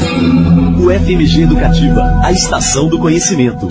UFMG Educativa, a estação do conhecimento.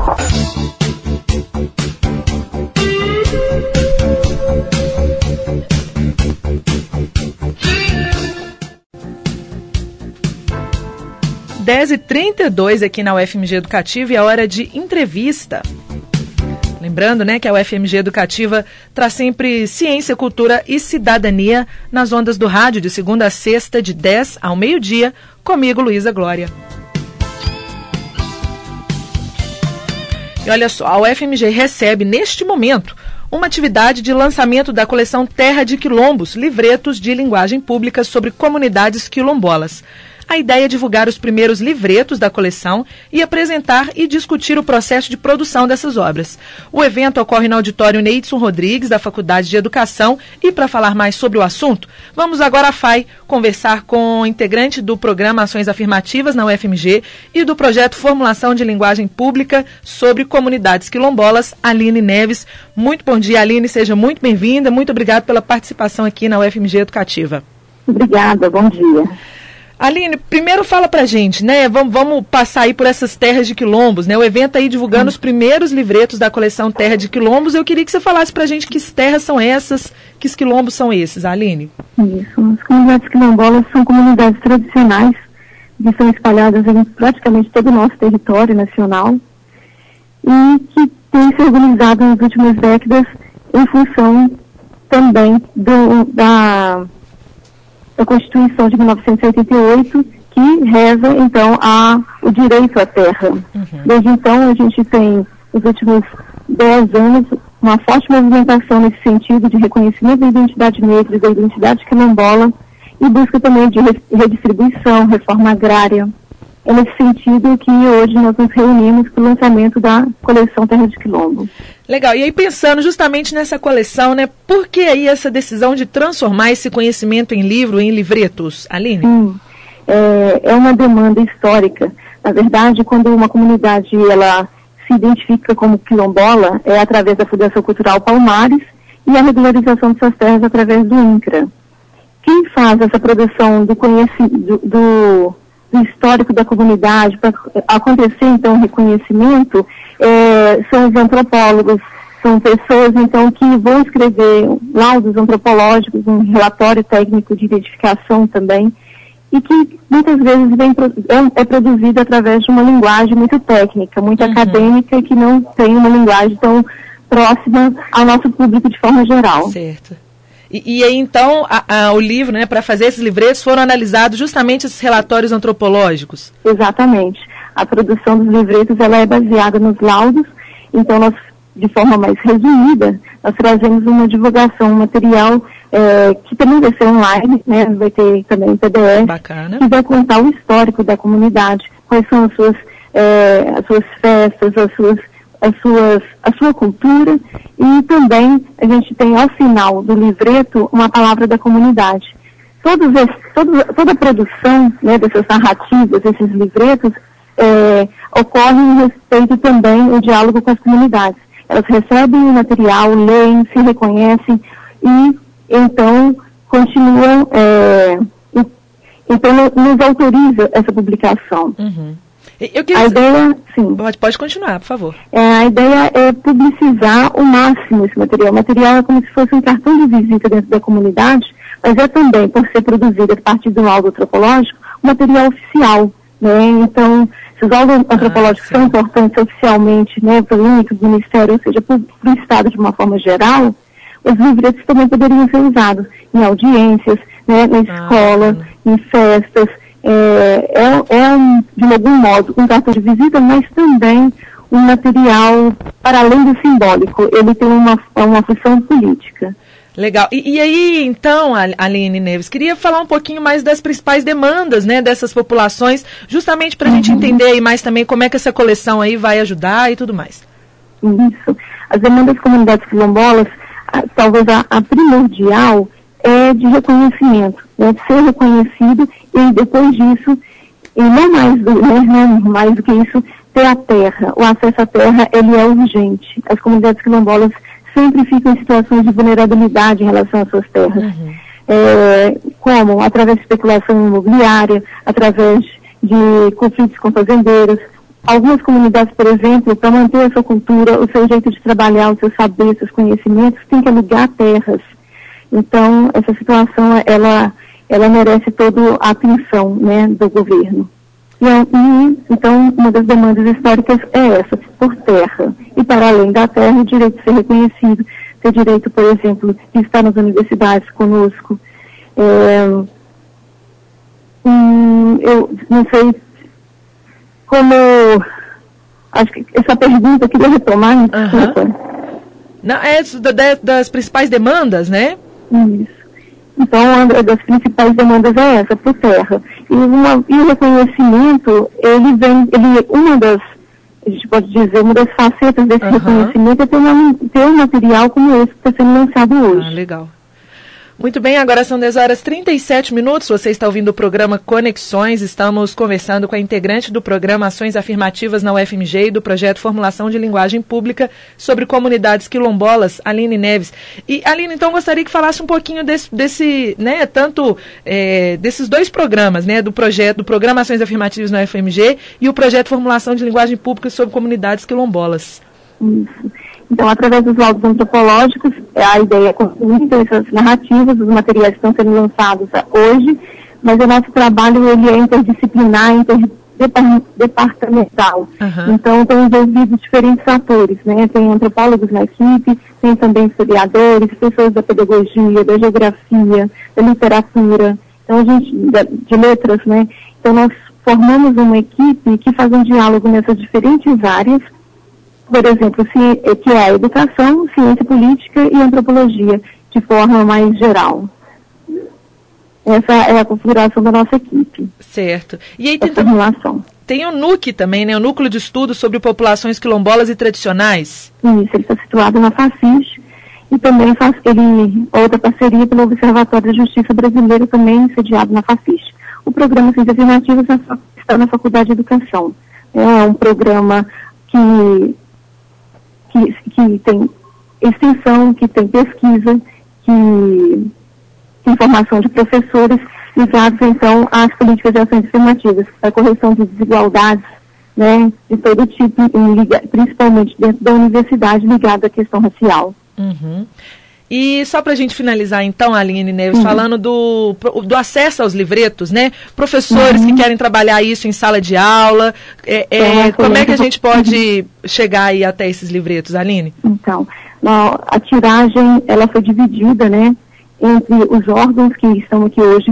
Dez e 32 aqui na UFMG Educativa e a hora de entrevista. Lembrando, né, que a UFMG Educativa traz sempre ciência, cultura e cidadania nas ondas do rádio de segunda a sexta, de 10 ao meio-dia, comigo, Luísa Glória. E olha só, a UFMG recebe neste momento uma atividade de lançamento da coleção Terra de Quilombos, livretos de linguagem pública sobre comunidades quilombolas. A ideia é divulgar os primeiros livretos da coleção e apresentar e discutir o processo de produção dessas obras. O evento ocorre no auditório Neidson Rodrigues, da Faculdade de Educação, e para falar mais sobre o assunto, vamos agora à FAI conversar com o integrante do programa Ações Afirmativas na UFMG e do projeto Formulação de Linguagem Pública sobre Comunidades Quilombolas, Aline Neves. Muito bom dia, Aline, seja muito bem-vinda, muito obrigada pela participação aqui na UFMG Educativa. Obrigada, bom dia. Aline, primeiro fala pra gente, né? Vamos passar aí por essas terras de quilombos, né? O evento aí divulgando os primeiros livretos da coleção Terra de Quilombos. Eu queria que você falasse pra gente que terras são essas, que quilombos são esses, Aline. Isso, as comunidades quilombolas são comunidades tradicionais que são espalhadas em praticamente todo o nosso território nacional e que têm se organizado nas últimas décadas em função também da Constituição de 1988, que reza, então, o direito à terra. Desde então, a gente tem, nos últimos 10 anos, uma forte movimentação nesse sentido de reconhecimento da identidade negra e da identidade quilombola e busca também de redistribuição, reforma agrária. É nesse sentido que hoje nós nos reunimos para o lançamento da coleção Terra de Quilombo. Legal, e aí pensando justamente nessa coleção, né, por que aí essa decisão de transformar esse conhecimento em livro, em livretos, Aline? Sim, é uma demanda histórica. Na verdade, quando uma comunidade ela se identifica como quilombola, é através da Fundação Cultural Palmares e a regularização de suas terras através do INCRA. Quem faz essa produção do conhecimento, do histórico da comunidade, para acontecer então o reconhecimento, são os antropólogos, são pessoas então que vão escrever laudos antropológicos, um relatório técnico de identificação também, e que muitas vezes é produzido através de uma linguagem muito técnica, muito acadêmica, e que não tem uma linguagem tão próxima ao nosso público de forma geral. Certo. E aí, então, o livro, né, para fazer esses livretos, foram analisados justamente esses relatórios antropológicos? Exatamente. A produção dos livretos, ela é baseada nos laudos, então nós, de forma mais resumida, nós trazemos uma divulgação, um material que também vai ser online, né, vai ter também PDF, bacana, que vai contar o histórico da comunidade, quais são as suas festas, a sua cultura, e também a gente tem ao final do livreto uma palavra da comunidade. Toda a produção, né, dessas narrativas, desses livretos, ocorre em respeito também ao diálogo com as comunidades. Elas recebem o material, leem, se reconhecem e então continuam, então nos autoriza essa publicação. A ideia, sim. Pode continuar, por favor. A ideia é publicizar ao máximo esse material. O material é como se fosse um cartão de visita dentro da comunidade, mas é também, por ser produzido a partir de um laudo antropológico, um material oficial, né? Então, se os laudos antropológicos são importantes oficialmente, né, pelo único do Ministério, ou seja, para o Estado de uma forma geral, os livretos também poderiam ser usados em audiências, né, na escola, em festas. De algum modo, um cartão de visita, mas também um material para além do simbólico. Ele tem uma função política. Legal. E aí, então, Aline Neves, queria falar um pouquinho mais das principais demandas, né, dessas populações, justamente para a gente entender aí mais também como é que essa coleção aí vai ajudar e tudo mais. Isso. As demandas das comunidades quilombolas, talvez a primordial é de reconhecimento, né, de ser reconhecido e depois disso, e não mais do que isso, ter a terra. O acesso à terra, ele é urgente. As comunidades quilombolas sempre ficam em situações de vulnerabilidade em relação às suas terras. Como? Através de especulação imobiliária, através de conflitos com fazendeiros. Algumas comunidades, por exemplo, para manter a sua cultura, o seu jeito de trabalhar, o seu saber, os seus conhecimentos, tem que alugar terras. Então, essa situação, ela merece toda a atenção, né, do governo. Então, uma das demandas históricas é essa, por terra. E para além da terra, o direito de ser reconhecido, ter direito, por exemplo, de estar nas universidades conosco. Eu não sei como... Acho que essa pergunta eu queria retomar, Não, é das principais demandas, né? Isso. Então, uma das principais demandas é essa, por terra. E o reconhecimento, a gente pode dizer, uma das facetas desse reconhecimento é ter um material como esse que está sendo lançado hoje. Legal. Muito bem, agora são 10h37. Você está ouvindo o programa Conexões. Estamos conversando com a integrante do programa Ações Afirmativas na UFMG e do projeto Formulação de Linguagem Pública sobre comunidades quilombolas, Aline Neves. E, Aline, então, gostaria que falasse um pouquinho desses dois programas, né, do programa Ações Afirmativas na UFMG e o projeto Formulação de Linguagem Pública sobre comunidades quilombolas. Isso. Então, através dos laudos antropológicos, a ideia é construir essas narrativas, os materiais que estão sendo lançados hoje, mas o nosso trabalho ele é interdisciplinar, interdepartamental. Então, estão envolvidos diferentes atores, né? Tem antropólogos na equipe, tem também historiadores, pessoas da pedagogia, da geografia, da literatura, então de letras, né? Então, nós formamos uma equipe que faz um diálogo nessas diferentes áreas, por exemplo, que é a educação, ciência política e antropologia, de forma mais geral. Essa é a configuração da nossa equipe. Certo. E aí tem o NUC também, né? O Núcleo de Estudos sobre Populações Quilombolas e Tradicionais. Isso, ele está situado na FACIS e também outra parceria pelo Observatório da Justiça Brasileira, também sediado na FACIS. O programa Ciências Afirmativas está na Faculdade de Educação. É um programa que tem extensão, que tem pesquisa, que tem formação de professores ligados, então, às políticas de ações afirmativas, a correção de desigualdades, né, de todo tipo, principalmente dentro da universidade, ligada à questão racial. E só para a gente finalizar, então, Aline Neves, falando do acesso aos livretos, né? Professores que querem trabalhar isso em sala de aula, como é que a gente pode chegar aí até esses livretos, Aline? Então, a tiragem, ela foi dividida, né, entre os órgãos que estão aqui hoje,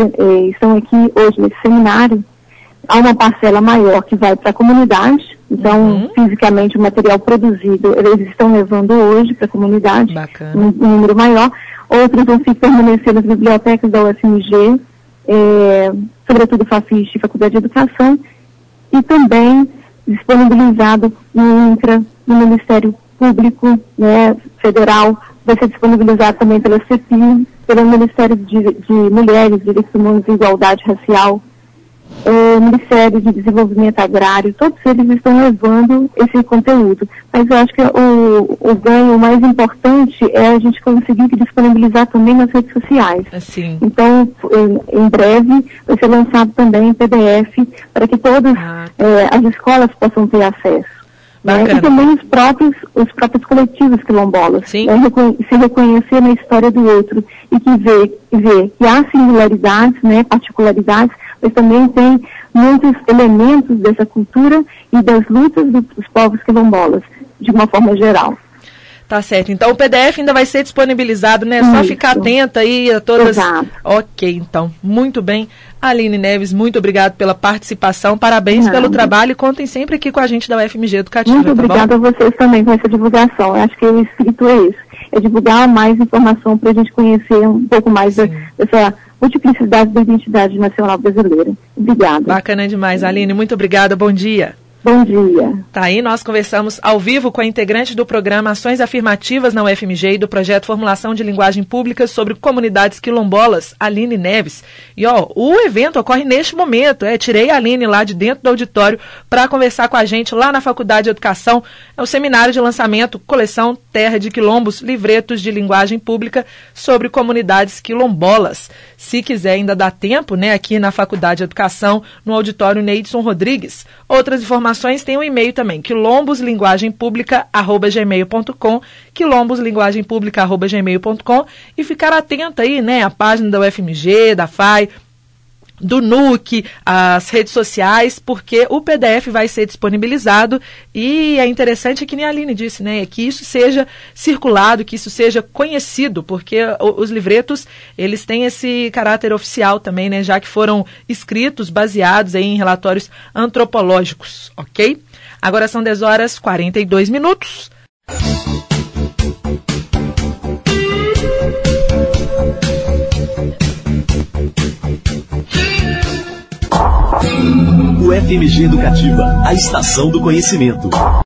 nesse seminário. Há uma parcela maior que vai para a comunidade, então, fisicamente, o material produzido, eles estão levando hoje para a comunidade, um número maior. Outros vão permanecer nas bibliotecas da UFMG, sobretudo FACIS e Faculdade de Educação, e também disponibilizado no INCRA, no Ministério Público, né, Federal, vai ser disponibilizado também pela CEPI, pelo Ministério de Mulheres, Direitos Humanos e Igualdade Racial, Ministério de Desenvolvimento Agrário, todos eles estão levando esse conteúdo. Mas eu acho que o ganho mais importante é a gente conseguir disponibilizar também nas redes sociais. Então, em breve, vai ser lançado também em PDF para que todas as escolas possam ter acesso. Né? E também os próprios coletivos quilombolas, né? Se reconhecer na história do outro e que ver que há singularidades, né, particularidades, mas também tem muitos elementos dessa cultura e das lutas dos povos quilombolas, de uma forma geral. Tá certo. Então o PDF ainda vai ser disponibilizado, né? É só ficar atenta aí a todas. Exato. Ok, então. Muito bem. Aline Neves, muito obrigado pela participação. Parabéns pelo trabalho e contem sempre aqui com a gente da UFMG Educativa. Muito obrigada a vocês também com essa divulgação. Eu acho que o espírito é esse. É divulgar mais informação para a gente conhecer um pouco mais dessa multiplicidade da identidade nacional brasileira. Obrigada. Bacana demais, Aline. Muito obrigada. Bom dia. Bom dia. Tá aí, nós conversamos ao vivo com a integrante do programa Ações Afirmativas na UFMG e do projeto Formulação de Linguagem Pública sobre Comunidades Quilombolas, Aline Neves. E o evento ocorre neste momento. Tirei a Aline lá de dentro do auditório para conversar com a gente lá na Faculdade de Educação. É o seminário de lançamento Coleção Terra de Quilombos, Livretos de Linguagem Pública sobre Comunidades Quilombolas. Se quiser, ainda dá tempo, aqui na Faculdade de Educação, no auditório Neidson Rodrigues. Outras informações tem um e-mail também, quilomboslinguagempublica@gmail.com, quilomboslinguagempublica@gmail.com, e ficar atento aí, à página da UFMG, da FAI, do NUC, as redes sociais, porque o PDF vai ser disponibilizado e é interessante que nem a Aline disse, que isso seja circulado, que isso seja conhecido, porque os livretos, eles têm esse caráter oficial também, já que foram escritos, baseados aí em relatórios antropológicos, ok? Agora são 10h42. UFMG Educativa, a estação do conhecimento.